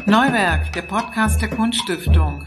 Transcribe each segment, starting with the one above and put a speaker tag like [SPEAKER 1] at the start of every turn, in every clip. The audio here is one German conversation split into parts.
[SPEAKER 1] Neuwerk, der Podcast der Kunststiftung.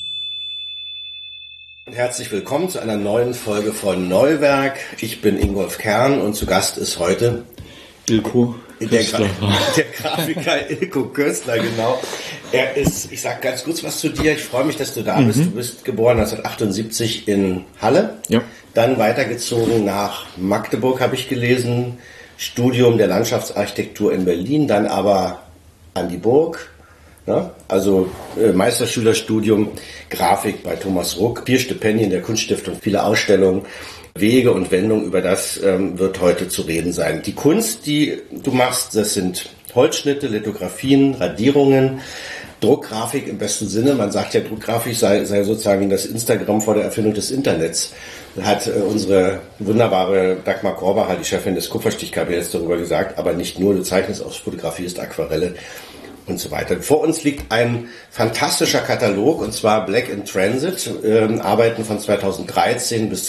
[SPEAKER 2] Herzlich willkommen zu einer neuen Folge von Neuwerk. Ich bin Ingolf Kern und zu Gast ist heute
[SPEAKER 3] Ilko Köstler.
[SPEAKER 2] Der Grafiker Ilko Köstler, genau. Er ist, ich sag ganz kurz was zu dir. Ich freue mich, dass du da bist. Du bist geboren 1978 in Halle. Ja. Dann weitergezogen nach Magdeburg, habe ich gelesen. Studium der Landschaftsarchitektur in Berlin, dann aber an die Burg. Ne? Also Meisterschülerstudium Grafik bei Thomas Ruck, 4 Stipendien der Kunststiftung, viele Ausstellungen, Wege und Wendungen, über das wird heute zu reden sein. Die Kunst, die du machst, das sind Holzschnitte, Lithografien, Radierungen, Druckgrafik im besten Sinne. Man sagt ja, Druckgrafik sei sozusagen das Instagram vor der Erfindung des Internets. Hat unsere wunderbare Dagmar Korbacher, die Chefin des Kupferstichkabinetts, darüber gesagt, aber nicht nur, du zeichnest aus, fotografierst Aquarelle und so weiter. Vor uns liegt ein fantastischer Katalog, und zwar Black in Transit, Arbeiten von 2013 bis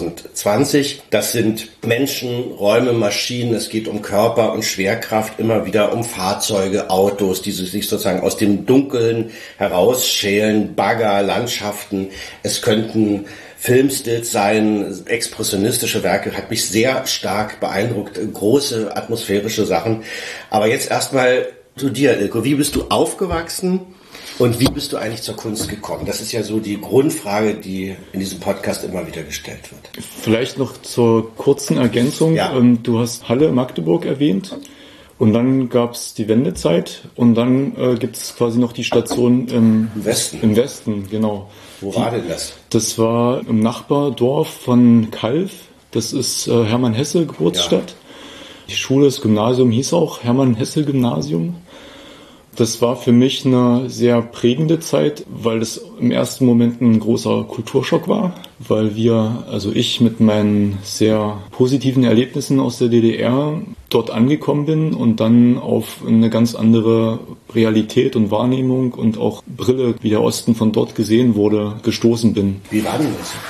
[SPEAKER 2] 2020. Das sind Menschen, Räume, Maschinen, es geht um Körper und Schwerkraft, immer wieder um Fahrzeuge, Autos, die sich sozusagen aus dem Dunkeln herausschälen, Bagger, Landschaften. Es könnten Filmstills sein, expressionistische Werke, hat mich sehr stark beeindruckt, große atmosphärische Sachen. Aber jetzt erstmal zu dir, Ilko. Wie bist du aufgewachsen und wie bist du eigentlich zur Kunst gekommen? Das ist ja so die Grundfrage, die in diesem Podcast immer wieder gestellt wird.
[SPEAKER 3] Vielleicht noch zur kurzen Ergänzung. Ja. Du hast Halle, Magdeburg erwähnt. Und dann gab es die Wendezeit und dann gibt es quasi noch die Station im Westen. Im Westen, genau.
[SPEAKER 2] Wo war denn das?
[SPEAKER 3] Das war im Nachbardorf von Calw. Das ist Hermann Hesse Geburtsstadt. Ja. Die Schule, das Gymnasium hieß auch Hermann Hesse Gymnasium. Das war für mich eine sehr prägende Zeit, weil es im ersten Moment ein großer Kulturschock war, weil ich mit meinen sehr positiven Erlebnissen aus der DDR dort angekommen bin und dann auf eine ganz andere Realität und Wahrnehmung und auch Brille, wie der Osten von dort gesehen wurde, gestoßen bin.
[SPEAKER 2] Wie war denn das?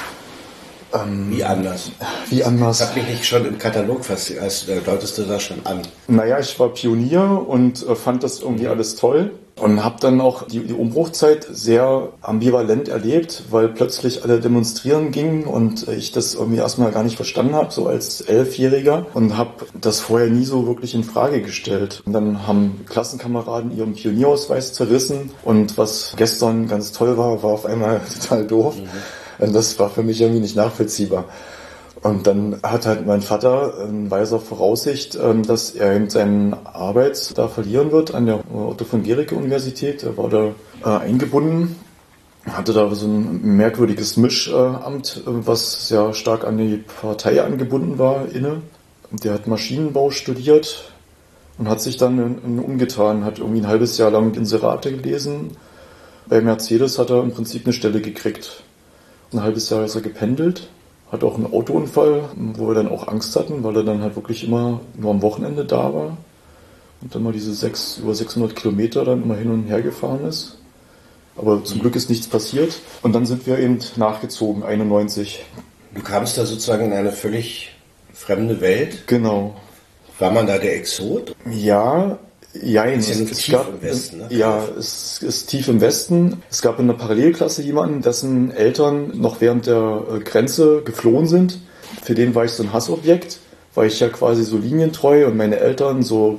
[SPEAKER 2] Wie anders?
[SPEAKER 3] Wie anders?
[SPEAKER 2] Das hat mich nicht schon im Katalog fast, deutest du das schon an?
[SPEAKER 3] Naja, ich war Pionier und fand das irgendwie alles toll und habe dann auch die Umbruchzeit sehr ambivalent erlebt, weil plötzlich alle demonstrieren gingen und ich das irgendwie erstmal gar nicht verstanden habe, so als 11-Jähriger, und habe das vorher nie so wirklich in Frage gestellt. Und dann haben Klassenkameraden ihren Pionierausweis zerrissen und was gestern ganz toll war auf einmal total doof. Und das war für mich irgendwie nicht nachvollziehbar. Und dann hat halt mein Vater in weiser Voraussicht, dass er eben seine Arbeit da verlieren wird an der Otto von Guericke Universität. Er war da eingebunden, hatte da so ein merkwürdiges Mischamt, was sehr stark an die Partei angebunden war, inne. Der hat Maschinenbau studiert und hat sich dann umgetan, hat irgendwie ein halbes Jahr lang Inserate gelesen. Bei Mercedes hat er im Prinzip eine Stelle gekriegt. Ein halbes Jahr ist er gependelt, hat auch einen Autounfall, wo wir dann auch Angst hatten, weil er dann halt wirklich immer nur am Wochenende da war und dann mal diese über 600 Kilometer dann immer hin und her gefahren ist. Aber zum Glück ist nichts passiert und dann sind wir eben nachgezogen, 91.
[SPEAKER 2] Du kamst da sozusagen in eine völlig fremde Welt?
[SPEAKER 3] Genau.
[SPEAKER 2] War man da der Exot?
[SPEAKER 3] Ja. Ja,
[SPEAKER 2] es ist tief im Westen, ne?
[SPEAKER 3] Ja, es ist tief im Westen. Es gab in der Parallelklasse jemanden, dessen Eltern noch während der Grenze geflohen sind. Für den war ich so ein Hassobjekt, weil ich ja quasi so linientreu und meine Eltern so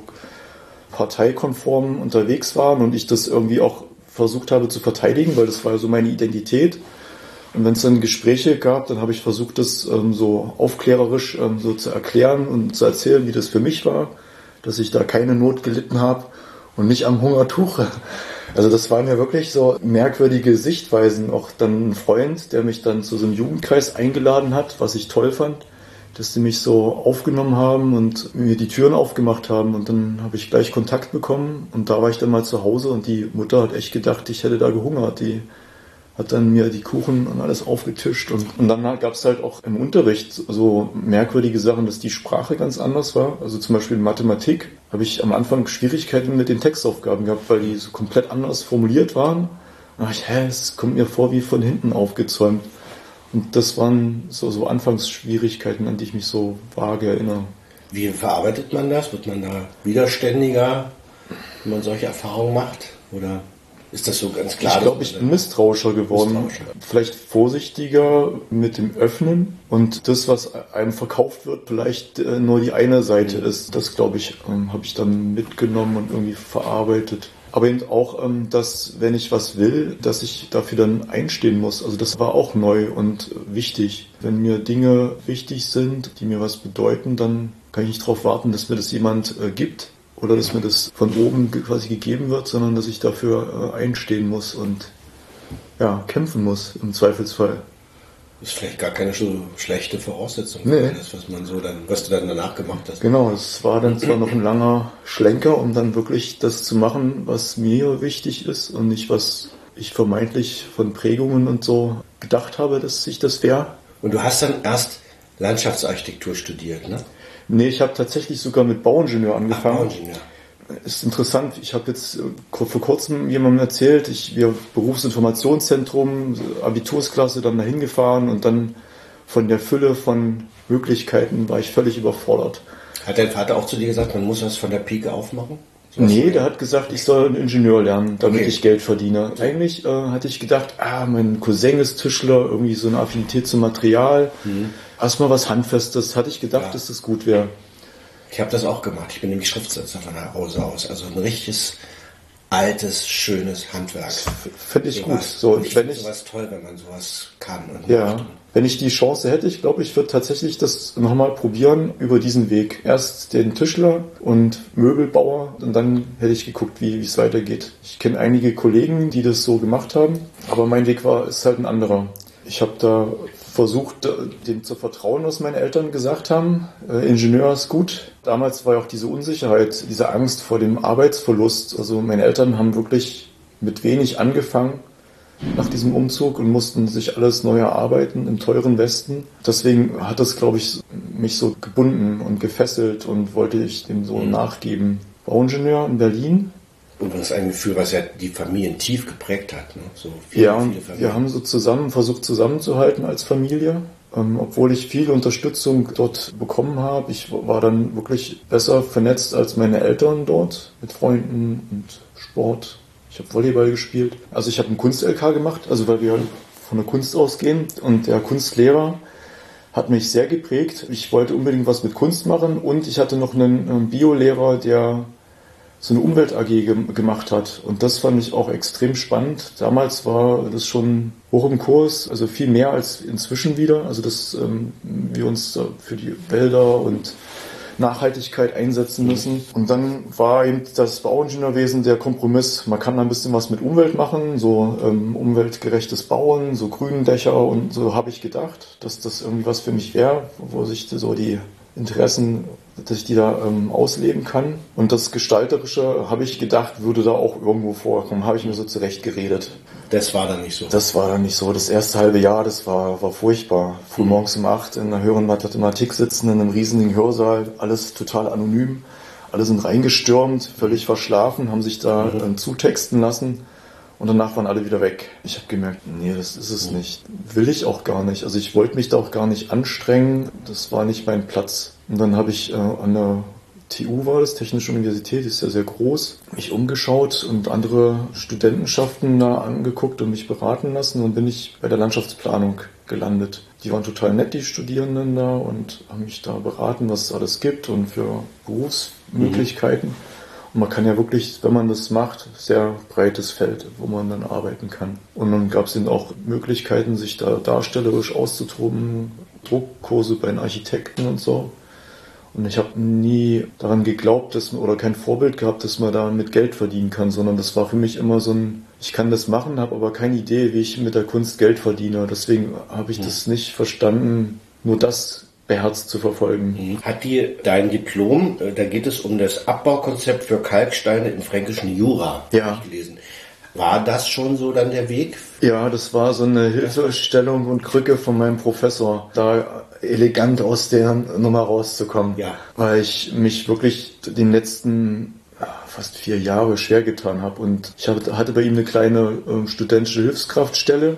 [SPEAKER 3] parteikonform unterwegs waren und ich das irgendwie auch versucht habe zu verteidigen, weil das war ja so meine Identität. Und wenn es dann Gespräche gab, dann habe ich versucht, das so aufklärerisch so zu erklären und zu erzählen, wie das für mich war, dass ich da keine Not gelitten habe und nicht am Hungertuch. Also das waren ja wirklich so merkwürdige Sichtweisen. Auch dann ein Freund, der mich dann zu so einem Jugendkreis eingeladen hat, was ich toll fand, dass die mich so aufgenommen haben und mir die Türen aufgemacht haben. Und dann habe ich gleich Kontakt bekommen und da war ich dann mal zu Hause und die Mutter hat echt gedacht, ich hätte da gehungert. Die hat dann mir die Kuchen und alles aufgetischt und dann gab es halt auch im Unterricht so merkwürdige Sachen, dass die Sprache ganz anders war. Also zum Beispiel in Mathematik habe ich am Anfang Schwierigkeiten mit den Textaufgaben gehabt, weil die so komplett anders formuliert waren. Da dachte ich, es kommt mir vor wie von hinten aufgezäumt. Und das waren so Anfangsschwierigkeiten, an die ich mich so vage erinnere.
[SPEAKER 2] Wie verarbeitet man das? Wird man da widerständiger, wenn man solche Erfahrungen macht? Oder Ist das so ganz klar?
[SPEAKER 3] Ich glaube, ich bin misstrauischer geworden. Vielleicht vorsichtiger mit dem Öffnen und das, was einem verkauft wird, vielleicht nur die eine Seite ist. Das, glaube ich, habe ich dann mitgenommen und irgendwie verarbeitet. Aber eben auch, dass, wenn ich was will, dass ich dafür dann einstehen muss. Also das war auch neu und wichtig. Wenn mir Dinge wichtig sind, die mir was bedeuten, dann kann ich nicht darauf warten, dass mir das jemand gibt. Oder dass mir das von oben quasi gegeben wird, sondern dass ich dafür einstehen muss und ja, kämpfen muss im Zweifelsfall.
[SPEAKER 2] Das ist vielleicht gar keine so schlechte Voraussetzung
[SPEAKER 3] nee.
[SPEAKER 2] für das, was du dann danach gemacht hast.
[SPEAKER 3] Genau, es war dann zwar noch ein langer Schlenker, um dann wirklich das zu machen, was mir wichtig ist und nicht, was ich vermeintlich von Prägungen und so gedacht habe, dass ich das wäre.
[SPEAKER 2] Und du hast dann erst Landschaftsarchitektur studiert, ne?
[SPEAKER 3] Nee, ich habe tatsächlich sogar mit Bauingenieur angefangen.
[SPEAKER 2] Bauingenieur.
[SPEAKER 3] Ist interessant. Ich habe jetzt vor kurzem jemandem erzählt, wir Berufsinformationszentrum, Abitursklasse, dann dahin gefahren und dann von der Fülle von Möglichkeiten war ich völlig überfordert.
[SPEAKER 2] Hat dein Vater auch zu dir gesagt, man muss was von der Pike aufmachen?
[SPEAKER 3] Nee, der hat gesagt, ich soll einen Ingenieur lernen, damit ich Geld verdiene. Eigentlich hatte ich gedacht, mein Cousin ist Tischler, irgendwie so eine Affinität zum Material. Erstmal was Handfestes, hatte ich gedacht, dass das gut wäre.
[SPEAKER 2] Ich habe das auch gemacht. Ich bin nämlich Schriftsetzer von Hause aus. Also ein richtiges, altes, schönes Handwerk.
[SPEAKER 3] Finde ich gut.
[SPEAKER 2] So, ich finde sowas toll, wenn man sowas kann. Und
[SPEAKER 3] ja, wenn ich die Chance hätte, ich glaube, ich würde tatsächlich das nochmal probieren über diesen Weg. Erst den Tischler und Möbelbauer und dann hätte ich geguckt, wie es weitergeht. Ich kenne einige Kollegen, die das so gemacht haben, aber mein Weg ist halt ein anderer. Ich habe da versucht, dem zu vertrauen, was meine Eltern gesagt haben. Ingenieur ist gut. Damals war ja auch diese Unsicherheit, diese Angst vor dem Arbeitsverlust. Also meine Eltern haben wirklich mit wenig angefangen nach diesem Umzug und mussten sich alles neu erarbeiten im teuren Westen. Deswegen hat das, glaube ich, mich so gebunden und gefesselt und wollte ich dem so nachgeben. Bauingenieur in Berlin.
[SPEAKER 2] Und das ist ein Gefühl, was ja die Familien tief geprägt hat. Ne? So
[SPEAKER 3] viele Familien. Wir haben so versucht zusammenzuhalten als Familie. Obwohl ich viel Unterstützung dort bekommen habe. Ich war dann wirklich besser vernetzt als meine Eltern dort mit Freunden und Sport. Ich habe Volleyball gespielt. Also ich habe einen Kunst-LK gemacht, also weil wir von der Kunst ausgehen. Und der Kunstlehrer hat mich sehr geprägt. Ich wollte unbedingt was mit Kunst machen und ich hatte noch einen Biolehrer, der so eine Umwelt-AG gemacht hat. Und das fand ich auch extrem spannend. Damals war das schon hoch im Kurs, also viel mehr als inzwischen wieder. Also dass wir uns für die Wälder und Nachhaltigkeit einsetzen müssen. Und dann war eben das Bauingenieurwesen der Kompromiss. Man kann da ein bisschen was mit Umwelt machen, so umweltgerechtes Bauen, so Gründächer und so habe ich gedacht, dass das irgendwie was für mich wäre, wo sich so die Interessen, dass ich die da ausleben kann. Und das Gestalterische, habe ich gedacht, würde da auch irgendwo vorkommen. Habe ich mir so zurecht geredet.
[SPEAKER 2] Das war dann nicht so?
[SPEAKER 3] Das war dann nicht so. Das erste halbe Jahr, das war furchtbar. Frühmorgens um 8 in einer höheren Mathematik sitzen, in einem riesigen Hörsaal, alles total anonym. Alle sind reingestürmt, völlig verschlafen, haben sich da zutexten lassen. Und danach waren alle wieder weg. Ich habe gemerkt, nee, das ist es nicht. Will ich auch gar nicht. Also ich wollte mich da auch gar nicht anstrengen. Das war nicht mein Platz. Und dann habe ich an der TU war das, Technische Universität, die ist ja sehr groß, mich umgeschaut und andere Studentenschaften da angeguckt und mich beraten lassen. Und bin ich bei der Landschaftsplanung gelandet. Die waren total nett, die Studierenden da, und haben mich da beraten, was es alles gibt und für Berufsmöglichkeiten. Und man kann ja wirklich, wenn man das macht, sehr breites Feld, wo man dann arbeiten kann. Und dann gab es eben auch Möglichkeiten, sich da darstellerisch auszutoben, Druckkurse bei den Architekten und so. Und ich habe nie daran geglaubt, oder kein Vorbild gehabt, dass man da mit Geld verdienen kann, sondern das war für mich immer so ein, ich kann das machen, habe aber keine Idee, wie ich mit der Kunst Geld verdiene. Deswegen habe ich das nicht verstanden, nur das beherzt zu verfolgen.
[SPEAKER 2] Hat dir dein Diplom, da geht es um das Abbaukonzept für Kalksteine im fränkischen Jura, habe ich gelesen. War das schon so dann der Weg?
[SPEAKER 3] Ja, das war so eine Hilfestellung und Krücke von meinem Professor, da elegant aus der Nummer rauszukommen. Ja. Weil ich mich wirklich den letzten fast 4 Jahre schwer getan habe. Und ich hatte bei ihm eine kleine studentische Hilfskraftstelle.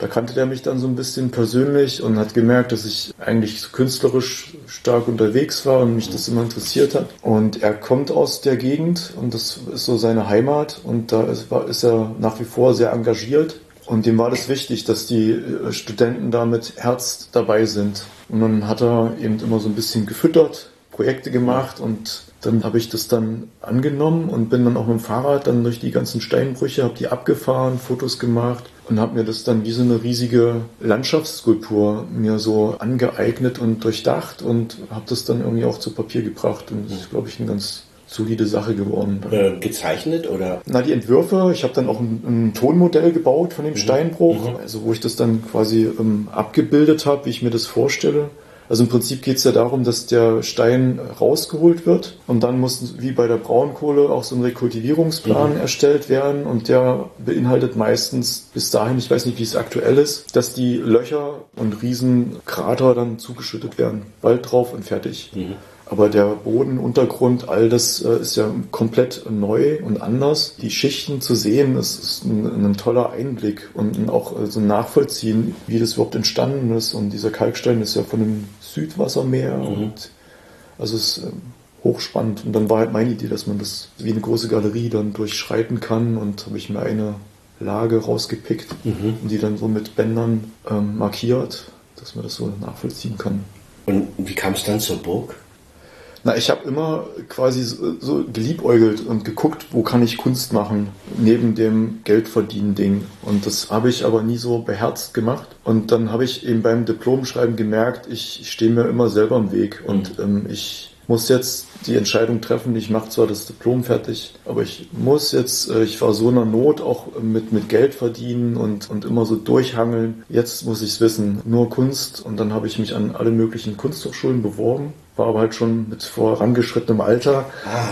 [SPEAKER 3] Da kannte der mich dann so ein bisschen persönlich und hat gemerkt, dass ich eigentlich so künstlerisch stark unterwegs war und mich das immer interessiert hat. Und er kommt aus der Gegend und das ist so seine Heimat und da ist er nach wie vor sehr engagiert. Und dem war das wichtig, dass die Studenten da mit Herz dabei sind. Und dann hat er eben immer so ein bisschen gefüttert, Projekte gemacht und dann habe ich das dann angenommen und bin dann auch mit dem Fahrrad dann durch die ganzen Steinbrüche, habe die abgefahren, Fotos gemacht und habe mir das dann wie so eine riesige Landschaftsskulptur mir so angeeignet und durchdacht und habe das dann irgendwie auch zu Papier gebracht und das ist, glaube ich, eine ganz solide Sache geworden.
[SPEAKER 2] Gezeichnet oder?
[SPEAKER 3] Na, die Entwürfe, ich habe dann auch ein Tonmodell gebaut von dem Steinbruch, also wo ich das dann quasi abgebildet habe, wie ich mir das vorstelle. Also im Prinzip geht es ja darum, dass der Stein rausgeholt wird und dann muss wie bei der Braunkohle auch so ein Rekultivierungsplan erstellt werden und der beinhaltet meistens bis dahin, ich weiß nicht, wie es aktuell ist, dass die Löcher und Riesenkrater dann zugeschüttet werden. Wald drauf und fertig. Aber der Boden, Untergrund, all das ist ja komplett neu und anders. Die Schichten zu sehen, ist ein toller Einblick und auch so ein Nachvollziehen, wie das überhaupt entstanden ist. Und dieser Kalkstein ist ja von dem Südwassermeer und also es ist hochspannend. Und dann war halt meine Idee, dass man das wie eine große Galerie dann durchschreiten kann und habe ich mir eine Lage rausgepickt und die dann so mit Bändern markiert, dass man das so nachvollziehen kann.
[SPEAKER 2] Und wie kam es dann zur Burg?
[SPEAKER 3] Na, ich habe immer quasi so geliebäugelt und geguckt, wo kann ich Kunst machen, neben dem Geldverdienen-Ding. Und das habe ich aber nie so beherzt gemacht. Und dann habe ich eben beim Diplomschreiben gemerkt, ich stehe mir immer selber im Weg. Und ich muss jetzt die Entscheidung treffen, ich mache zwar das Diplom fertig, aber ich muss jetzt, ich war so in der Not, auch mit Geld verdienen und immer so durchhangeln. Jetzt muss ich es wissen, nur Kunst. Und dann habe ich mich an alle möglichen Kunsthochschulen beworben. War aber halt schon mit vorangeschrittenem Alter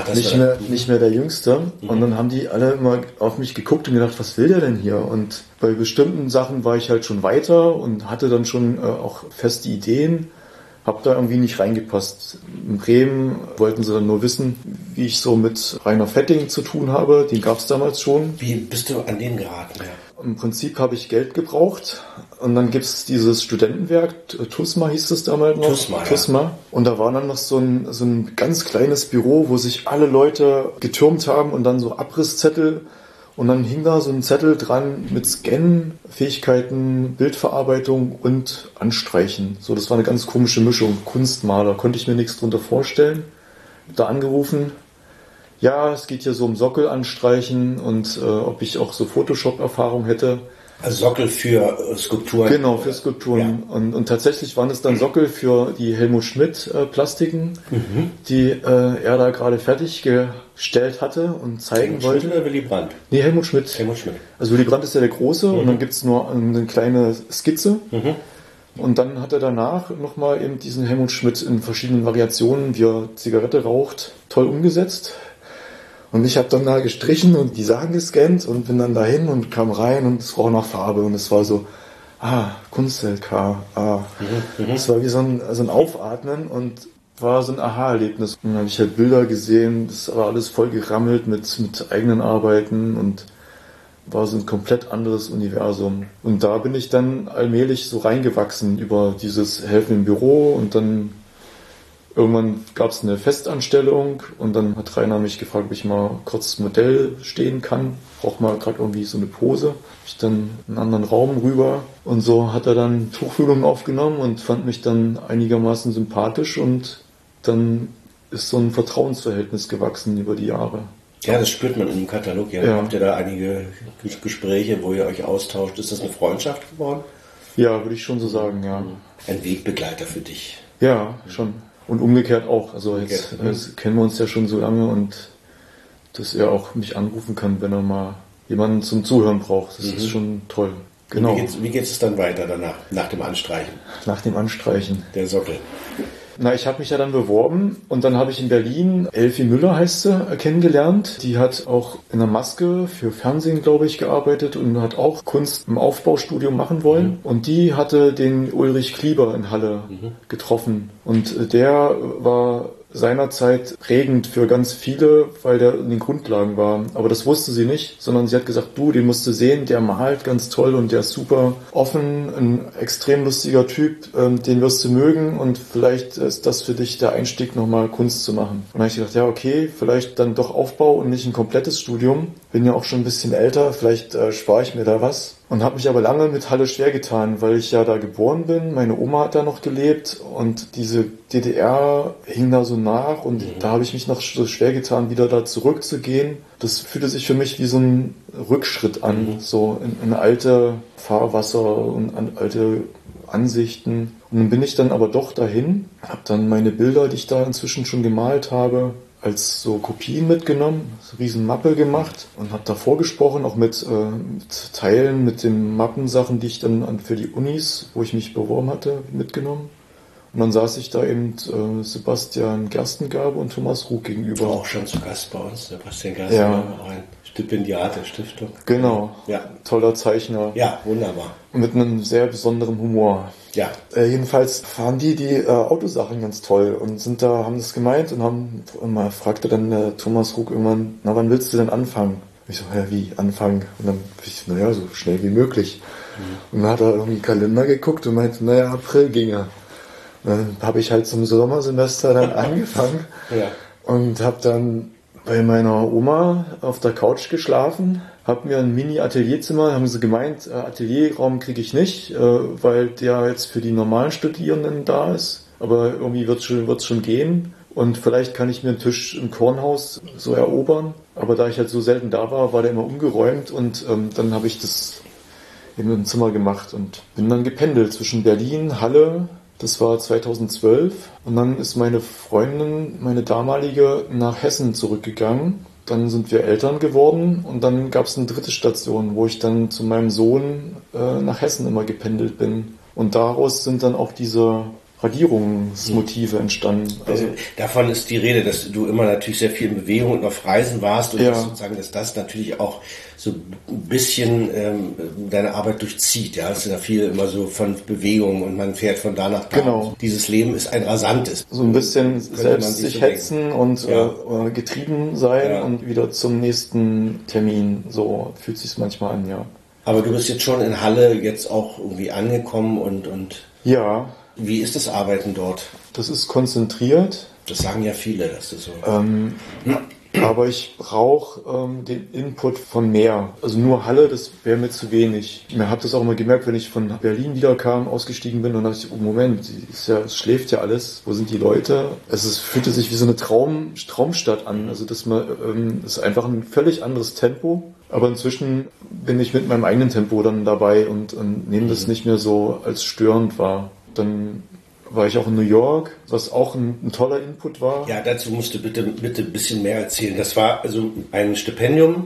[SPEAKER 3] nicht mehr der Jüngste. Und dann haben die alle immer auf mich geguckt und gedacht, was will der denn hier? Und bei bestimmten Sachen war ich halt schon weiter und hatte dann schon auch feste Ideen. Hab da irgendwie nicht reingepasst. In Bremen wollten sie dann nur wissen, wie ich so mit Rainer Fetting zu tun habe. Den gab es damals schon.
[SPEAKER 2] Wie bist du an den geraten? Ja.
[SPEAKER 3] Im Prinzip habe ich Geld gebraucht und dann gibt es dieses Studentenwerk, TUSMA hieß es damals noch. TUSMA. Ja. Und da war dann noch so ein ganz kleines Büro, wo sich alle Leute getürmt haben und dann so Abrisszettel. Und dann hing da so ein Zettel dran mit Scannen, Fähigkeiten, Bildverarbeitung und Anstreichen. So, das war eine ganz komische Mischung. Kunstmaler, konnte ich mir nichts drunter vorstellen. Da angerufen. Ja, es geht hier so um Sockel anstreichen und ob ich auch so Photoshop-Erfahrung hätte.
[SPEAKER 2] Also Sockel für Skulpturen?
[SPEAKER 3] Genau, für Skulpturen. Ja. Und tatsächlich waren es dann Sockel für die Helmut Schmidt Plastiken, die er da gerade fertiggestellt hatte und zeigen
[SPEAKER 2] Helmut
[SPEAKER 3] wollte.
[SPEAKER 2] Schmidt oder Willy Brandt?
[SPEAKER 3] Nee, Helmut Schmidt.
[SPEAKER 2] Helmut Schmidt.
[SPEAKER 3] Also Willy Brandt ist ja der Große und dann gibt es nur eine kleine Skizze. Und dann hat er danach nochmal eben diesen Helmut Schmidt in verschiedenen Variationen, wie er Zigarette raucht, toll umgesetzt. Und ich habe dann da gestrichen und die Sachen gescannt und bin dann dahin und kam rein und es roch nach Farbe und es war so, Kunst-LK, Es war wie so ein Aufatmen und war so ein Aha-Erlebnis. Und dann habe ich halt Bilder gesehen, das war alles voll gerammelt mit eigenen Arbeiten und war so ein komplett anderes Universum. Und da bin ich dann allmählich so reingewachsen über dieses Helfen im Büro und dann irgendwann gab es eine Festanstellung und dann hat Rainer mich gefragt, ob ich mal kurz Modell stehen kann. Braucht mal gerade irgendwie so eine Pose. Ich dann in einen anderen Raum rüber und so hat er dann Tuchfühlungen aufgenommen und fand mich dann einigermaßen sympathisch und dann ist so ein Vertrauensverhältnis gewachsen über die Jahre.
[SPEAKER 2] Ja, das spürt man in dem Katalog. Ja. Habt ihr da einige Gespräche, wo ihr euch austauscht? Ist das eine Freundschaft geworden?
[SPEAKER 3] Ja, würde ich schon so sagen, ja.
[SPEAKER 2] Ein Wegbegleiter für dich.
[SPEAKER 3] Ja, schon. Und umgekehrt auch. Also jetzt kennen wir uns ja schon so lange und dass er auch mich anrufen kann, wenn er mal jemanden zum Zuhören braucht. Das ist schon toll. Genau.
[SPEAKER 2] Wie geht es dann weiter danach, nach dem Anstreichen?
[SPEAKER 3] Nach dem Anstreichen.
[SPEAKER 2] Der Sockel.
[SPEAKER 3] Na, ich habe mich ja dann beworben und dann habe ich in Berlin Elfie Müller, heißt sie, kennengelernt. Die hat auch in der Maske für Fernsehen, glaube ich, gearbeitet und hat auch Kunst im Aufbaustudium machen wollen. Und die hatte den Ulrich Klieber in Halle getroffen. Und der war seinerzeit prägend für ganz viele, weil der in den Grundlagen war. Aber das wusste sie nicht, sondern sie hat gesagt, du, den musst du sehen, der malt ganz toll und der ist super offen, ein extrem lustiger Typ, den wirst du mögen und vielleicht ist das für dich der Einstieg, nochmal Kunst zu machen. Und dann habe ich gedacht, ja okay, vielleicht dann doch Aufbau und nicht ein komplettes Studium. Bin ja auch schon ein bisschen älter, vielleicht spare ich mir da was. Und habe mich aber lange mit Halle schwer getan, weil ich ja da geboren bin. Meine Oma hat da noch gelebt und diese DDR hing da so nach und da habe ich mich noch so schwer getan, wieder da zurückzugehen. Das fühlte sich für mich wie so ein Rückschritt an, so in alte Fahrwasser und an alte Ansichten. Und dann bin ich dann aber doch dahin, habe dann meine Bilder, die ich da inzwischen schon gemalt habe, als so Kopien mitgenommen, so eine riesen Mappe gemacht und habe da vorgesprochen, auch mit Teilen, mit den Mappensachen, die ich dann für die Unis, wo ich mich beworben hatte, mitgenommen. Und dann saß ich da eben Sebastian Gerstengabe und Thomas Ruck gegenüber.
[SPEAKER 2] Auch schon zu Gast bei uns, Sebastian Gerstengabe, auch ein Stipendiat der Stiftung.
[SPEAKER 3] Genau, ja. Toller Zeichner.
[SPEAKER 2] Ja, wunderbar.
[SPEAKER 3] Mit einem sehr besonderen Humor.
[SPEAKER 2] Ja.
[SPEAKER 3] Jedenfalls fanden die Autosachen ganz toll und haben das gemeint und fragte dann Thomas Ruck irgendwann, na, wann willst du denn anfangen? Ich so, ja, wie anfangen? Und dann ich, naja, so schnell wie möglich. Und dann hat er irgendwie einen Kalender geguckt und meinte, naja, April ginge. Und dann habe ich halt zum Sommersemester dann angefangen und habe dann bei meiner Oma auf der Couch geschlafen, habe mir ein Mini-Atelierzimmer, haben sie gemeint, Atelierraum kriege ich nicht, weil der jetzt für die normalen Studierenden da ist, aber irgendwie wird's schon gehen und vielleicht kann ich mir einen Tisch im Kornhaus so erobern, aber da ich halt so selten da war der immer umgeräumt und dann habe ich das in einem Zimmer gemacht und bin dann gependelt zwischen Berlin, Halle. Das war 2012 und dann ist meine Freundin, meine damalige, nach Hessen zurückgegangen. Dann sind wir Eltern geworden und dann gab es eine dritte Station, wo ich dann zu meinem Sohn nach Hessen immer gependelt bin. Und daraus sind dann auch diese Radierungsmotive entstanden.
[SPEAKER 2] Also davon ist die Rede, dass du immer natürlich sehr viel in Bewegung und auf Reisen warst und dass das natürlich auch so ein bisschen deine Arbeit durchzieht. Ja, es ist ja viel immer so von Bewegung und man fährt von da nach da.
[SPEAKER 3] Genau.
[SPEAKER 2] Dieses Leben ist ein rasantes.
[SPEAKER 3] So ein bisschen selbst sich hetzen und getrieben sein und wieder zum nächsten Termin. So fühlt sich manchmal an, ja.
[SPEAKER 2] Aber du bist jetzt schon in Halle jetzt auch irgendwie angekommen und
[SPEAKER 3] ja.
[SPEAKER 2] Wie ist das Arbeiten dort?
[SPEAKER 3] Das ist konzentriert.
[SPEAKER 2] Das sagen ja viele, dass das so...
[SPEAKER 3] Aber ich brauche den Input von mehr. Also nur Halle, das wäre mir zu wenig. Ich habe das auch immer gemerkt, wenn ich von Berlin wiederkam, ausgestiegen bin und dachte ich, oh Moment, es schläft ja alles. Wo sind die Leute? Es fühlte sich wie so eine Traumstadt an. Also das ist einfach ein völlig anderes Tempo. Aber inzwischen bin ich mit meinem eigenen Tempo dann dabei und nehme das nicht mehr so als störend wahr. Dann war ich auch in New York, was auch ein toller Input war.
[SPEAKER 2] Ja, dazu musst du bitte ein bisschen mehr erzählen. Das war also ein Stipendium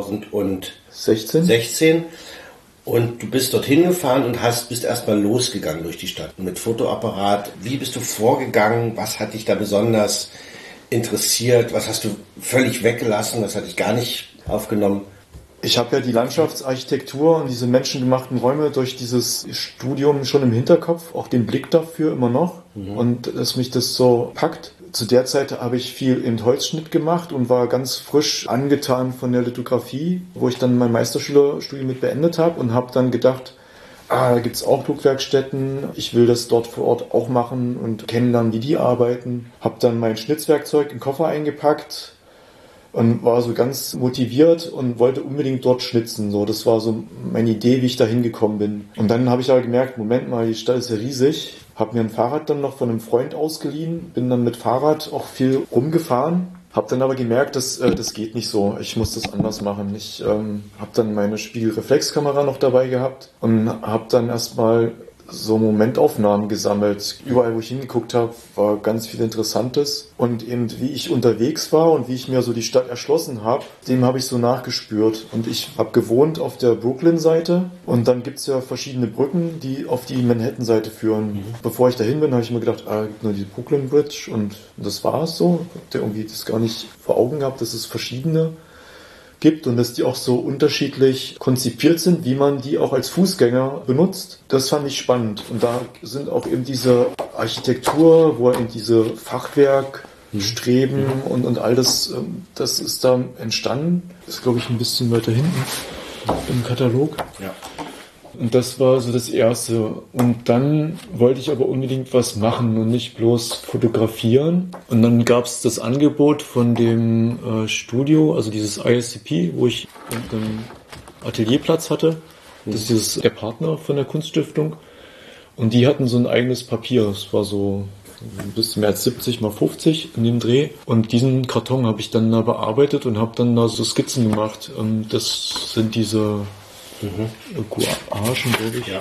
[SPEAKER 2] 2016 und du bist dorthin gefahren und bist erstmal losgegangen durch die Stadt mit Fotoapparat. Wie bist du vorgegangen? Was hat dich da besonders interessiert? Was hast du völlig weggelassen? Was hat dich gar nicht aufgenommen?
[SPEAKER 3] Ich habe ja die Landschaftsarchitektur und diese menschengemachten Räume durch dieses Studium schon im Hinterkopf, auch den Blick dafür immer noch und dass mich das so packt. Zu der Zeit habe ich viel in Holzschnitt gemacht und war ganz frisch angetan von der Lithografie, wo ich dann mein Meisterschülerstudium mit beendet habe und habe dann gedacht, da gibt's auch Druckwerkstätten, ich will das dort vor Ort auch machen und kennenlernen, wie die arbeiten. Habe dann mein Schnitzwerkzeug in den Koffer eingepackt und war so ganz motiviert und wollte unbedingt dort schnitzen. So, das war so meine Idee, wie ich da hingekommen bin. Und dann habe ich aber gemerkt, Moment mal, die Stadt ist ja riesig. Habe mir ein Fahrrad dann noch von einem Freund ausgeliehen, bin dann mit Fahrrad auch viel rumgefahren. Habe dann aber gemerkt, das geht nicht so. Ich muss das anders machen. Ich habe dann meine Spiegelreflexkamera noch dabei gehabt und habe dann erstmal so Momentaufnahmen gesammelt. Überall, wo ich hingeguckt habe, war ganz viel Interessantes. Und eben, wie ich unterwegs war und wie ich mir so die Stadt erschlossen habe, dem habe ich so nachgespürt. Und ich habe gewohnt auf der Brooklyn-Seite. Und dann gibt's ja verschiedene Brücken, die auf die Manhattan-Seite führen. Bevor ich dahin bin, habe ich mir gedacht, gibt nur die Brooklyn Bridge. Und das war's so. Ich habe irgendwie das gar nicht vor Augen gehabt, dass es verschiedene gibt und dass die auch so unterschiedlich konzipiert sind, wie man die auch als Fußgänger benutzt. Das fand ich spannend. Und da sind auch eben diese Architektur, wo eben diese Fachwerk Streben und all das, das ist da entstanden. Das ist, glaube ich, ein bisschen weiter hinten im Katalog.
[SPEAKER 2] Ja.
[SPEAKER 3] Und das war so das Erste. Und dann wollte ich aber unbedingt was machen und nicht bloß fotografieren. Und dann gab es das Angebot von dem Studio, also dieses ISCP, wo ich einen Atelierplatz hatte. Das ist der Partner von der Kunststiftung. Und die hatten so ein eigenes Papier. Es war so ein bisschen mehr als 70 mal 50 in dem Dreh. Und diesen Karton habe ich dann da bearbeitet und habe dann da so Skizzen gemacht. Das sind diese Gouachen, glaube ich. Ja.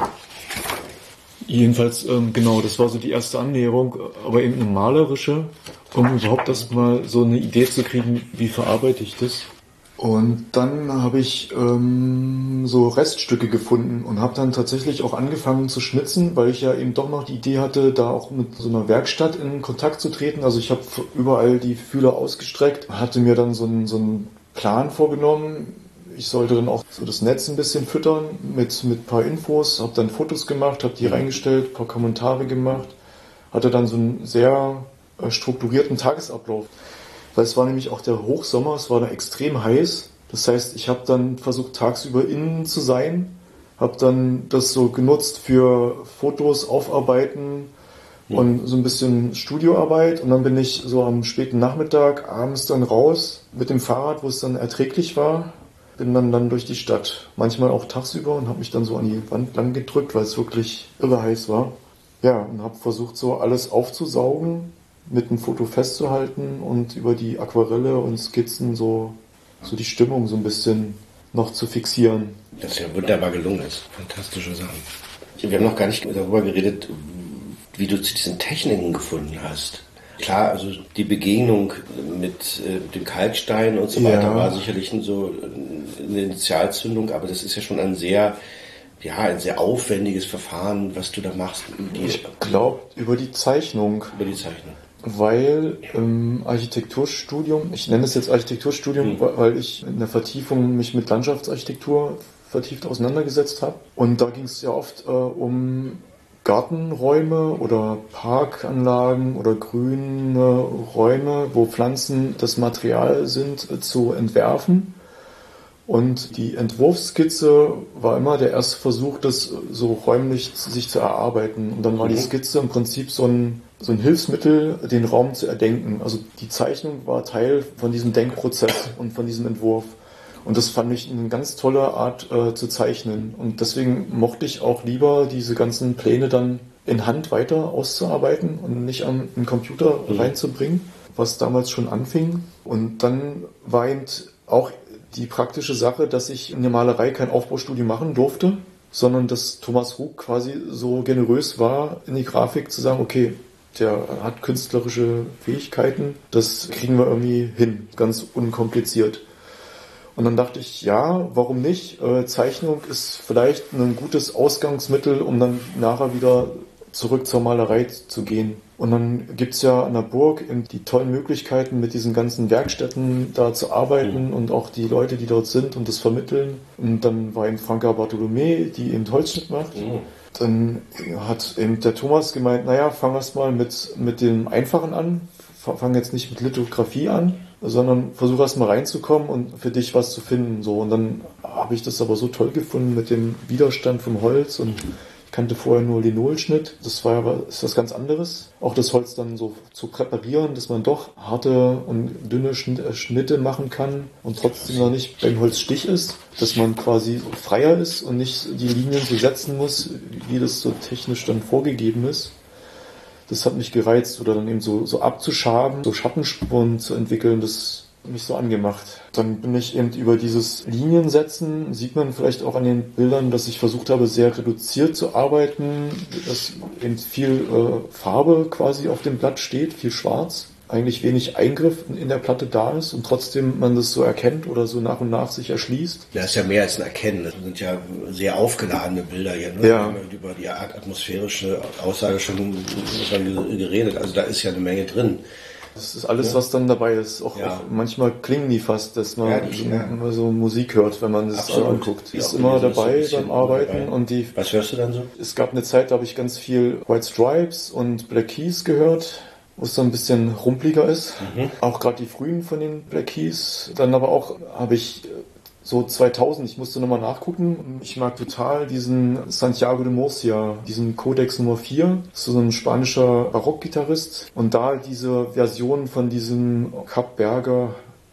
[SPEAKER 3] Jedenfalls, genau, das war so die erste Annäherung, aber eben eine malerische, um überhaupt erstmal so eine Idee zu kriegen, wie verarbeite ich das. Und dann habe ich so Reststücke gefunden und habe dann tatsächlich auch angefangen zu schnitzen, weil ich ja eben doch noch die Idee hatte, da auch mit so einer Werkstatt in Kontakt zu treten. Also ich habe überall die Fühler ausgestreckt, hatte mir dann so einen Plan vorgenommen. Ich sollte dann auch so das Netz ein bisschen füttern mit ein paar Infos, habe dann Fotos gemacht, habe die reingestellt, ein paar Kommentare gemacht, hatte dann so einen sehr strukturierten Tagesablauf. Weil es war nämlich auch der Hochsommer, es war da extrem heiß. Das heißt, ich habe dann versucht, tagsüber innen zu sein, habe dann das so genutzt für Fotos aufarbeiten und so ein bisschen Studioarbeit. Und dann bin ich so am späten Nachmittag, abends dann raus mit dem Fahrrad, wo es dann erträglich war. Bin dann durch die Stadt, manchmal auch tagsüber, und habe mich dann so an die Wand lang gedrückt, weil es wirklich irre heiß war. Ja, und habe versucht, so alles aufzusaugen, mit dem Foto festzuhalten und über die Aquarelle und Skizzen so die Stimmung so ein bisschen noch zu fixieren.
[SPEAKER 2] Das ist ja wunderbar gelungen ist. Fantastische Sachen. Wir haben noch gar nicht darüber geredet, wie du zu diesen Techniken gefunden hast. Klar, also die Begegnung mit dem Kalkstein und so weiter war sicherlich so eine Initialzündung, aber das ist ja schon ein sehr aufwendiges Verfahren, was du da machst.
[SPEAKER 3] Ich glaube, über die Zeichnung. Weil im Architekturstudium, ich nenne es jetzt Architekturstudium, weil ich in der Vertiefung mich mit Landschaftsarchitektur vertieft auseinandergesetzt habe. Und da ging es ja oft um Gartenräume oder Parkanlagen oder grüne Räume, wo Pflanzen das Material sind, zu entwerfen. Und die Entwurfsskizze war immer der erste Versuch, das so räumlich sich zu erarbeiten. Und dann war die Skizze im Prinzip so ein Hilfsmittel, den Raum zu erdenken. Also die Zeichnung war Teil von diesem Denkprozess und von diesem Entwurf. Und das fand ich eine ganz tolle Art zu zeichnen. Und deswegen mochte ich auch lieber diese ganzen Pläne dann in Hand weiter auszuarbeiten und nicht an den Computer reinzubringen, was damals schon anfing. Und dann war eben auch die praktische Sache, dass ich in der Malerei kein Aufbaustudium machen durfte, sondern dass Thomas Rug quasi so generös war, in die Grafik zu sagen, okay, der hat künstlerische Fähigkeiten, das kriegen wir irgendwie hin, ganz unkompliziert. Und dann dachte ich, ja, warum nicht? Zeichnung ist vielleicht ein gutes Ausgangsmittel, um dann nachher wieder zurück zur Malerei zu gehen. Und dann gibt's ja an der Burg eben die tollen Möglichkeiten, mit diesen ganzen Werkstätten da zu arbeiten und auch die Leute, die dort sind und das vermitteln. Und dann war eben Franka Bartholomä, die eben Holzschnitt macht. Dann hat eben der Thomas gemeint, naja, fang erst mal mit dem Einfachen an. Fang jetzt nicht mit Lithografie an, sondern versuch erst mal reinzukommen und für dich was zu finden. So. Und dann habe ich das aber so toll gefunden mit dem Widerstand vom Holz, und ich kannte vorher nur Linolschnitt. Das war aber ist was ganz anderes. Auch das Holz dann so zu präparieren, dass man doch harte und dünne Schnitte machen kann und trotzdem noch nicht beim Holzstich ist, dass man quasi freier ist und nicht die Linien so setzen muss, wie das so technisch dann vorgegeben ist. Das hat mich gereizt, oder dann eben so abzuschaben, so Schattenspuren zu entwickeln, das hat mich so angemacht. Dann bin ich eben über dieses Liniensetzen, sieht man vielleicht auch an den Bildern, dass ich versucht habe, sehr reduziert zu arbeiten, dass eben viel Farbe quasi auf dem Blatt steht, viel Schwarz. Eigentlich wenig Eingriff in der Platte da ist und trotzdem man das so erkennt oder so nach und nach sich erschließt.
[SPEAKER 2] Das ist ja mehr als ein Erkennen. Das sind ja sehr aufgeladene Bilder hier. Ne?
[SPEAKER 3] Ja.
[SPEAKER 2] Wir haben über die atmosphärische Aussage schon geredet. Also da ist ja eine Menge drin.
[SPEAKER 3] Das ist alles, was dann dabei ist. Auch manchmal klingen die fast, dass man immer so Musik hört, wenn man das anguckt. Die ist immer dabei beim Arbeiten. Und
[SPEAKER 2] was hörst du dann so?
[SPEAKER 3] Es gab eine Zeit, da habe ich ganz viel White Stripes und Black Keys gehört. wo es so ein bisschen rumpliger ist. Auch gerade die frühen von den Black Keys. Dann aber auch habe ich so 2000, ich musste nochmal nachgucken. Ich mag total diesen Santiago de Murcia, diesen Codex Nummer 4. Das ist so ein spanischer Barockgitarrist. Und da diese Version von diesem Kapsberger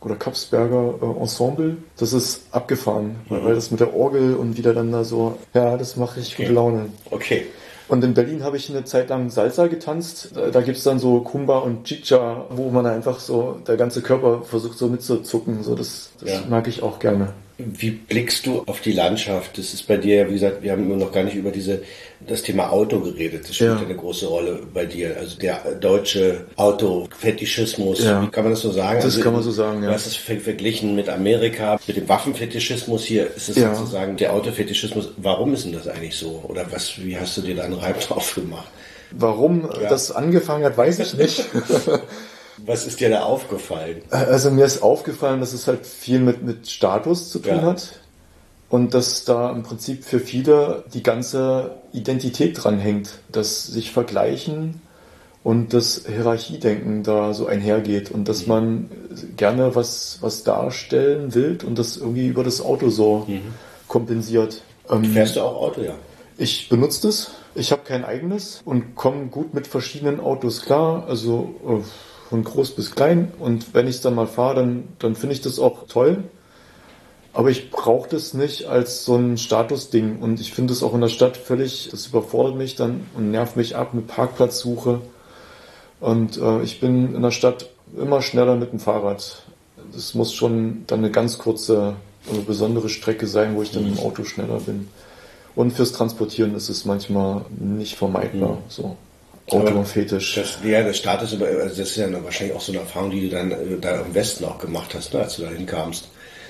[SPEAKER 3] Ensemble, das ist abgefahren. Weil das mit der Orgel und wieder dann da so, ja, das macht richtig gute Laune.
[SPEAKER 2] Okay.
[SPEAKER 3] Und in Berlin habe ich eine Zeit lang Salsa getanzt. Da gibt's dann so Kumba und Chicha, wo man einfach so, der ganze Körper versucht so mitzuzucken. So, das mag ich auch gerne.
[SPEAKER 2] Wie blickst du auf die Landschaft? Das ist bei dir, wie gesagt, wir haben immer noch gar nicht über das Thema Auto geredet. Das spielt eine große Rolle bei dir. Also der deutsche Autofetischismus, wie kann man das so sagen?
[SPEAKER 3] Das kann man so sagen, ja.
[SPEAKER 2] Du hast es verglichen mit Amerika, mit dem Waffenfetischismus. Hier ist es sozusagen der Autofetischismus. Warum ist denn das eigentlich so? Oder wie hast du dir da einen Reib drauf gemacht?
[SPEAKER 3] Warum das angefangen hat, weiß ich nicht.
[SPEAKER 2] Was ist dir da aufgefallen?
[SPEAKER 3] Also mir ist aufgefallen, dass es halt viel mit Status zu tun hat und dass da im Prinzip für viele die ganze Identität dranhängt, dass sich vergleichen und das Hierarchiedenken da so einhergeht und dass man gerne was darstellen will und das irgendwie über das Auto so kompensiert.
[SPEAKER 2] Fährst du auch Auto, ja?
[SPEAKER 3] Ich benutze das. Ich habe kein eigenes und komme gut mit verschiedenen Autos klar. Also von groß bis klein, und wenn ich es dann mal fahre, dann finde ich das auch toll, aber ich brauche das nicht als so ein Statusding, und ich finde es auch in der Stadt das überfordert mich dann und nervt mich ab mit Parkplatzsuche, und ich bin in der Stadt immer schneller mit dem Fahrrad. Das muss schon dann eine ganz kurze, besondere Strecke sein, wo ich dann im Auto schneller bin, und fürs Transportieren ist es manchmal nicht vermeidbar, so. Autofetisch.
[SPEAKER 2] Der Status, also das ist ja wahrscheinlich auch so eine Erfahrung, die du dann da im Westen auch gemacht hast, ne, als du da hinkamst.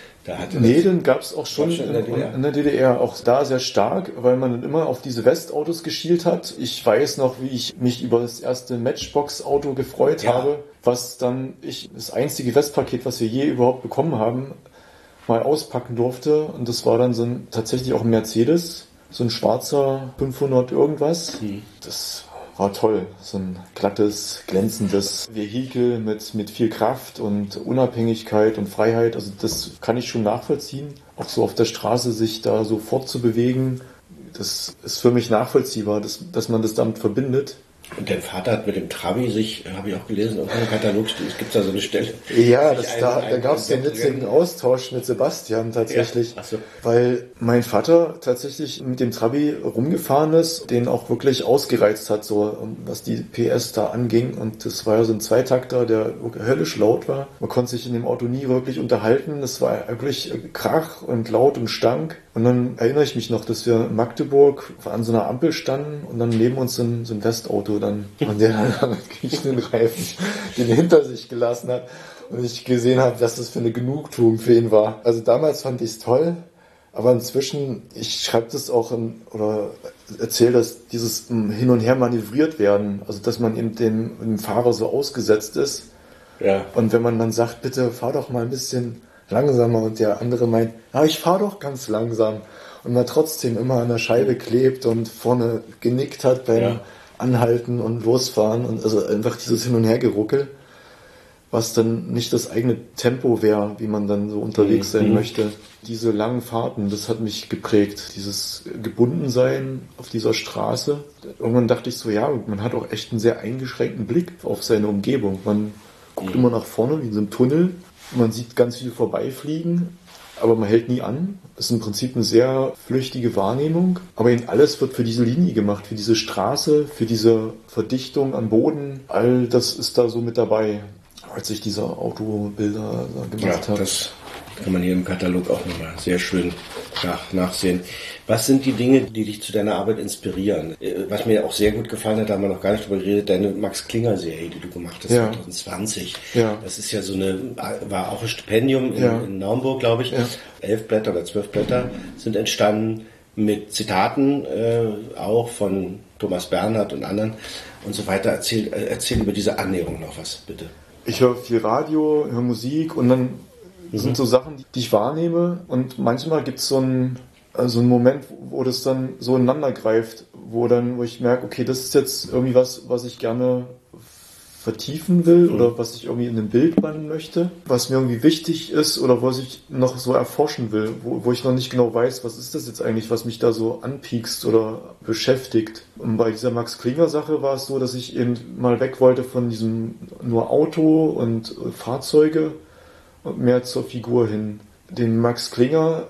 [SPEAKER 3] Den gab es auch schon in der DDR, auch da sehr stark, weil man dann immer auf diese Westautos geschielt hat. Ich weiß noch, wie ich mich über das erste Matchbox-Auto gefreut habe, was dann das einzige Westpaket, was wir je überhaupt bekommen haben, mal auspacken durfte. Und das war dann tatsächlich auch ein Mercedes, so ein schwarzer 500 irgendwas. Das war toll. So ein glattes, glänzendes Vehikel mit viel Kraft und Unabhängigkeit und Freiheit. Also das kann ich schon nachvollziehen. Auch so auf der Straße sich da so fortzubewegen, das ist für mich nachvollziehbar, dass man das damit verbindet.
[SPEAKER 2] Und dein Vater hat mit dem Trabi habe ich auch gelesen, in einem Katalog gibt es da so eine Stelle.
[SPEAKER 3] Ja, da gab es den witzigen Austausch mit Sebastian tatsächlich, weil mein Vater tatsächlich mit dem Trabi rumgefahren ist, den auch wirklich ausgereizt hat, so was die PS da anging, und das war ja so ein Zweitakter, der höllisch laut war. Man konnte sich in dem Auto nie wirklich unterhalten, das war wirklich Krach und laut und stank. Und dann erinnere ich mich noch, dass wir in Magdeburg an so einer Ampel standen und dann neben uns so ein Westauto dann, und der dann mit kriechenden Reifen den hinter sich gelassen hat, und ich gesehen habe, was das für eine Genugtuung für ihn war. Also damals fand ich es toll, aber inzwischen, ich schreibe das auch oder erzähle, dass dieses Hin und Her manövriert werden, also dass man eben dem Fahrer so ausgesetzt ist. Ja. Und wenn man dann sagt, bitte fahr doch mal ein bisschen langsamer, und der andere meint, ja, ich fahre doch ganz langsam, und man trotzdem immer an der Scheibe klebt und vorne genickt hat beim Anhalten und Losfahren, und also einfach dieses Hin- und Hergeruckel, was dann nicht das eigene Tempo wäre, wie man dann so unterwegs sein möchte. Diese langen Fahrten, das hat mich geprägt, dieses Gebundensein auf dieser Straße. Irgendwann dachte ich so, ja, man hat auch echt einen sehr eingeschränkten Blick auf seine Umgebung. Man guckt immer nach vorne wie in so einem Tunnel. Man sieht ganz viel vorbeifliegen, aber man hält nie an. Das ist im Prinzip eine sehr flüchtige Wahrnehmung. Aber eben alles wird für diese Linie gemacht, für diese Straße, für diese Verdichtung am Boden. All das ist da so mit dabei, als ich diese Autobilder gemacht habe.
[SPEAKER 2] Das kann man hier im Katalog auch nochmal sehr schön nachsehen. Was sind die Dinge, die dich zu deiner Arbeit inspirieren? Was mir auch sehr gut gefallen hat, da haben wir noch gar nicht drüber geredet, deine Max-Klinger-Serie, die du gemacht hast, 2020. Ja. Das ist ja war auch ein Stipendium in Naumburg, glaube ich. Ja. 11 Blätter oder 12 Blätter sind entstanden mit Zitaten, auch von Thomas Bernhard und anderen und so weiter. Erzähl über diese Annäherung noch was, bitte.
[SPEAKER 3] Ich höre viel Radio, höre Musik, und dann sind so Sachen, die ich wahrnehme, und manchmal gibt es so einen Moment, wo das dann so ineinander greift, wo ich merke, okay, das ist jetzt irgendwie was ich gerne vertiefen will oder was ich irgendwie in einem Bild bannen möchte, was mir irgendwie wichtig ist oder was ich noch so erforschen will, wo ich noch nicht genau weiß, was ist das jetzt eigentlich, was mich da so anpiekst oder beschäftigt. Und bei dieser Max Klinger Sache war es so, dass ich eben mal weg wollte von diesem nur Auto und Fahrzeuge und mehr zur Figur hin. Den Max Klinger,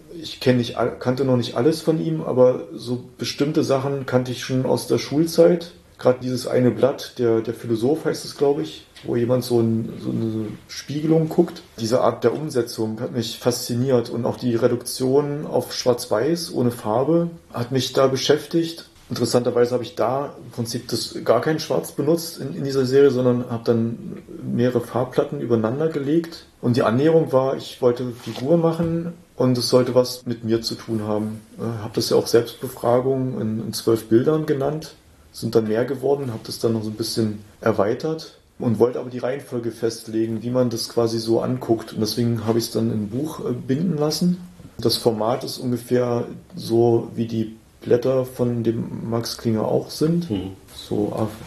[SPEAKER 3] kannte noch nicht alles von ihm, aber so bestimmte Sachen kannte ich schon aus der Schulzeit. Gerade dieses eine Blatt, der Philosoph heißt es, glaube ich, wo jemand so eine Spiegelung guckt. Diese Art der Umsetzung hat mich fasziniert und auch die Reduktion auf Schwarz-Weiß ohne Farbe hat mich da beschäftigt. Interessanterweise habe ich da im Prinzip gar kein Schwarz benutzt in dieser Serie, sondern habe dann mehrere Farbplatten übereinander gelegt. Und die Annäherung war, ich wollte Figur machen und es sollte was mit mir zu tun haben. Habe das ja auch Selbstbefragung in 12 Bildern genannt. Sind dann mehr geworden, habe das dann noch so ein bisschen erweitert und wollte aber die Reihenfolge festlegen, wie man das quasi so anguckt. Und deswegen habe ich es dann in ein Buch binden lassen. Das Format ist ungefähr so, wie die Blätter von dem Max Klinger auch sind. So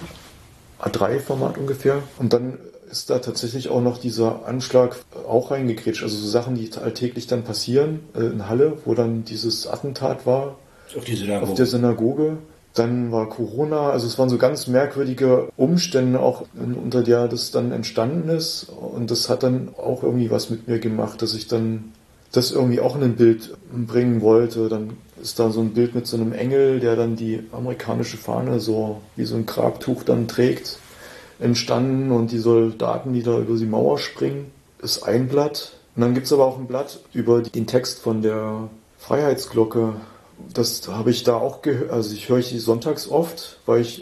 [SPEAKER 3] A3-Format ungefähr. Und dann ist da tatsächlich auch noch dieser Anschlag auch reingekrätscht. Also so Sachen, die alltäglich dann passieren in Halle, wo dann dieses Attentat war. Auf der Synagoge. Dann war Corona, also es waren so ganz merkwürdige Umstände auch, unter der das dann entstanden ist. Und das hat dann auch irgendwie was mit mir gemacht, dass ich dann das irgendwie auch in ein Bild bringen wollte. Dann ist da so ein Bild mit so einem Engel, der dann die amerikanische Fahne so wie so ein Grabtuch dann trägt, entstanden. Und die Soldaten, die da über die Mauer springen, ist ein Blatt. Und dann gibt es aber auch ein Blatt über den Text von der Freiheitsglocke. Das habe ich da auch gehört, also ich höre die sonntags oft, weil ich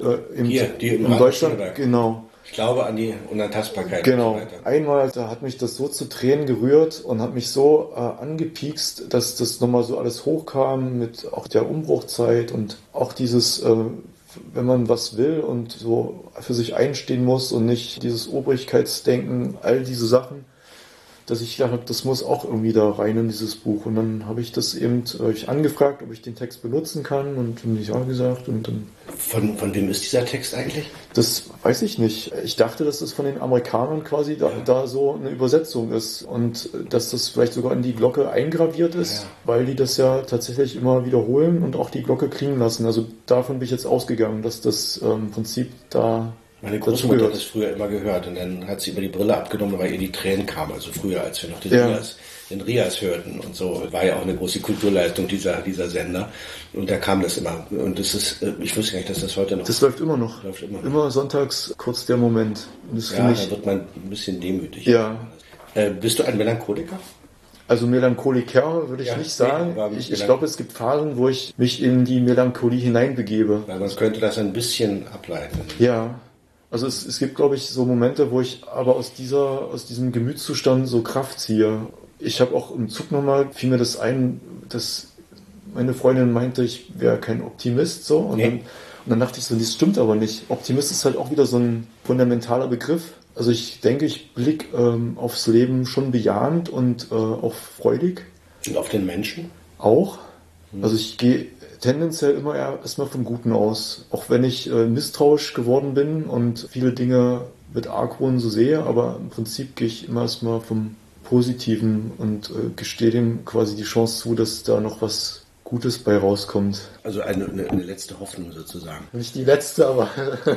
[SPEAKER 3] in Deutschland, genau.
[SPEAKER 2] Ich glaube an die Unantastbarkeit.
[SPEAKER 3] Genau.
[SPEAKER 2] Und so weiter.
[SPEAKER 3] Einmal, da hat mich das so zu Tränen gerührt und hat mich so angepiekst, dass das nochmal so alles hochkam mit auch der Umbruchzeit und auch dieses, wenn man was will und so für sich einstehen muss und nicht dieses Obrigkeitsdenken, all diese Sachen, dass ich gedacht habe, das muss auch irgendwie da rein in dieses Buch. Und dann habe ich das eben angefragt, ob ich den Text benutzen kann und dann habe ich ja gesagt. Und dann
[SPEAKER 2] Von wem ist dieser Text eigentlich?
[SPEAKER 3] Das weiß ich nicht. Ich dachte, dass das von den Amerikanern quasi da so eine Übersetzung ist und dass das vielleicht sogar in die Glocke eingraviert ist, weil die das ja tatsächlich immer wiederholen und auch die Glocke klingen lassen. Also davon bin ich jetzt ausgegangen, dass das im Prinzip da...
[SPEAKER 2] Meine Großmutter hat das früher immer gehört und dann hat sie über die Brille abgenommen, weil ihr die Tränen kamen. Also früher, als wir noch den Rias hörten und so, war ja auch eine große Kulturleistung dieser Sender. Und da kam das immer. Und das ist, ich wusste gar nicht, dass das heute noch...
[SPEAKER 3] Das läuft immer noch. Immer sonntags kurz der Moment.
[SPEAKER 2] Da wird man ein bisschen demütig.
[SPEAKER 3] Ja.
[SPEAKER 2] Bist du ein Melancholiker?
[SPEAKER 3] Also Melancholiker würde ich nicht sagen. Ich glaube, es gibt Phasen, wo ich mich in die Melancholie hineinbegebe.
[SPEAKER 2] Weil man könnte das ein bisschen ableiten.
[SPEAKER 3] Ja. Also es gibt, glaube ich, so Momente, wo ich aber aus diesem Gemütszustand so Kraft ziehe. Ich habe auch im Zug nochmal, fiel mir das ein, dass meine Freundin meinte, ich wäre kein Optimist, so. Und dann dachte ich so, das stimmt aber nicht. Optimist ist halt auch wieder so ein fundamentaler Begriff. Also ich denke, ich blicke aufs Leben schon bejahend und auch freudig.
[SPEAKER 2] Und auf den Menschen?
[SPEAKER 3] Auch. Also ich gehe tendenziell immer erstmal vom Guten aus. Auch wenn ich misstrauisch geworden bin und viele Dinge mit Argwohn so sehe, aber im Prinzip gehe ich immer erstmal vom Positiven und gestehe dem quasi die Chance zu, dass da noch was Gutes bei rauskommt.
[SPEAKER 2] Also eine letzte Hoffnung sozusagen.
[SPEAKER 3] Nicht die letzte, aber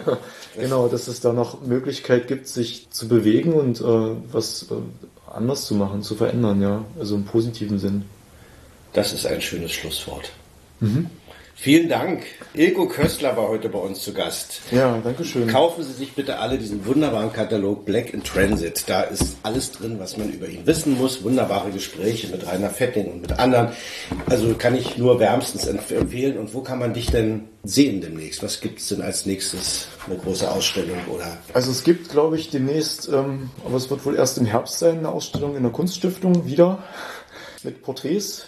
[SPEAKER 3] genau, dass es da noch Möglichkeit gibt, sich zu bewegen und was anders zu machen, zu verändern, ja. Also im positiven Sinn.
[SPEAKER 2] Das ist ein schönes Schlusswort. Vielen Dank. Ilko Köstler war heute bei uns zu Gast.
[SPEAKER 3] Ja, danke schön.
[SPEAKER 2] Kaufen Sie sich bitte alle diesen wunderbaren Katalog Black in Transit. Da ist alles drin, was man über ihn wissen muss. Wunderbare Gespräche mit Rainer Fetting und mit anderen. Also kann ich nur wärmstens empfehlen. Und wo kann man dich denn sehen demnächst? Was gibt es denn als nächstes? Eine große Ausstellung oder?
[SPEAKER 3] Also es gibt, glaube ich, demnächst, aber es wird wohl erst im Herbst sein, eine Ausstellung in der Kunststiftung wieder mit Porträts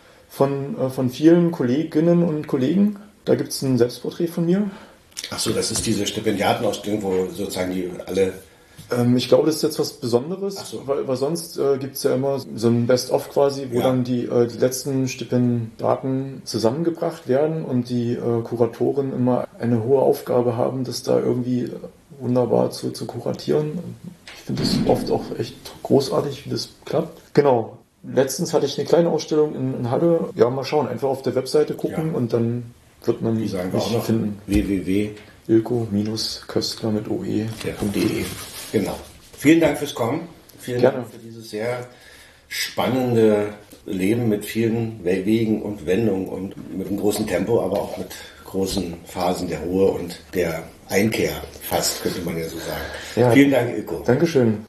[SPEAKER 3] von vielen Kolleginnen und Kollegen. Da gibt es ein Selbstporträt von mir.
[SPEAKER 2] Ach so, das ist diese Stipendiatenausstellung, wo sozusagen die alle...
[SPEAKER 3] Ich glaube, das ist jetzt was Besonderes, weil sonst gibt es ja immer so ein Best-of quasi, wo dann die letzten Stipendiaten zusammengebracht werden und die Kuratoren immer eine hohe Aufgabe haben, dass da irgendwie wunderbar zu kuratieren. Ich finde es oft auch echt großartig, wie das klappt. Genau. Letztens hatte ich eine kleine Ausstellung in Halle. Ja, mal schauen. Einfach auf der Webseite gucken und dann wird man mich finden. www.ilko-köstler mit oe.de.
[SPEAKER 2] Genau. Vielen Dank fürs Kommen. Vielen Dank für dieses sehr spannende Leben mit vielen Wegen und Wendungen und mit einem großen Tempo, aber auch mit großen Phasen der Ruhe und der Einkehr, fast, könnte man ja so sagen.
[SPEAKER 3] Ja,
[SPEAKER 2] vielen Dank, Ilko.
[SPEAKER 3] Dankeschön.